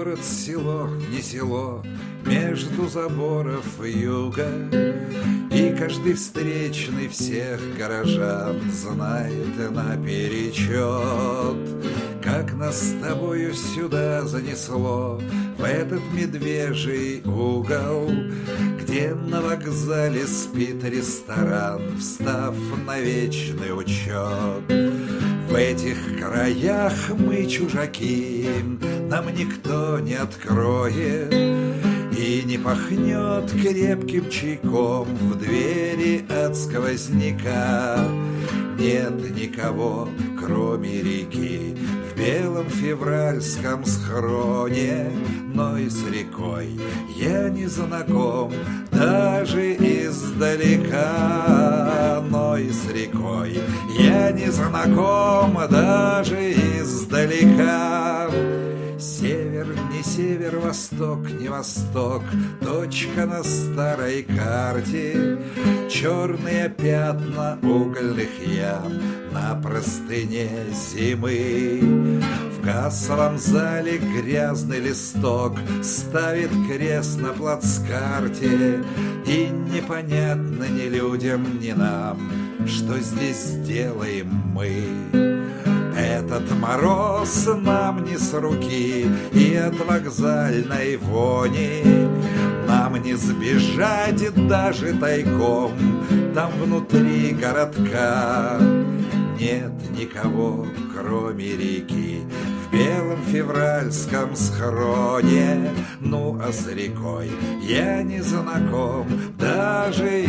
город, село, не село, между заборов юга, и каждый встречный всех горожан знает наперечет, как нас с тобою сюда занесло, в этот медвежий угол, где на вокзале спит ресторан, встав на вечный учет. В этих краях мы чужаки, нам никто не откроет, и не пахнет крепким чайком в двери от сквозняка. Нет никого, кроме реки, в белом февральском схроне, но и с рекой я не знаком даже издалека. Но и с рекой я не знаком даже издалека. Север, не север, восток, не восток, точка на старой карте, черные пятна угольных ям на простыне зимы. В кассовом зале грязный листок ставит крест на плацкарте, и непонятно ни людям, ни нам, что здесь делаем мы. Этот мороз нам не с руки, и от вокзальной вони нам не сбежать даже тайком, там внутри городка. Нет никого, кроме реки, в белом февральском схроне. Ну а с рекой я не знаком даже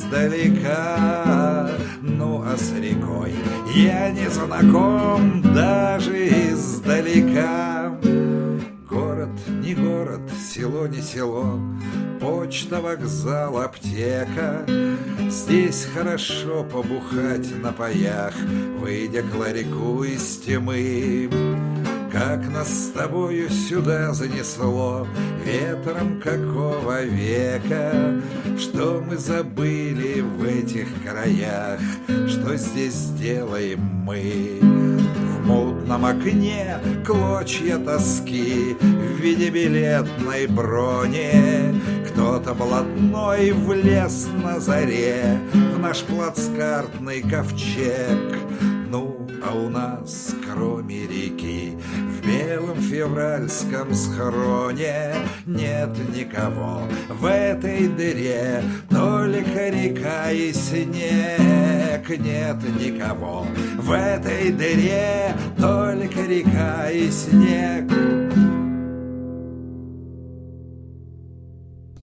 издалека. Ну а с рекой я не знаком даже издалека. Город, не город, село, не село, почта, вокзал, аптека. Здесь хорошо побухать на паях, выйдя к ларьку из тьмы. Как нас с тобою сюда занесло ветром какого века, что мы забыли в этих краях, что здесь делаем мы. В мутном окне клочья тоски в виде билетной брони. Кто-то блатной влез на заре в наш плацкартный ковчег. Ну, а у нас, кроме реки, в белом февральском схроне нет никого в этой дыре, только река и снег. Нет никого в этой дыре, только река и снег.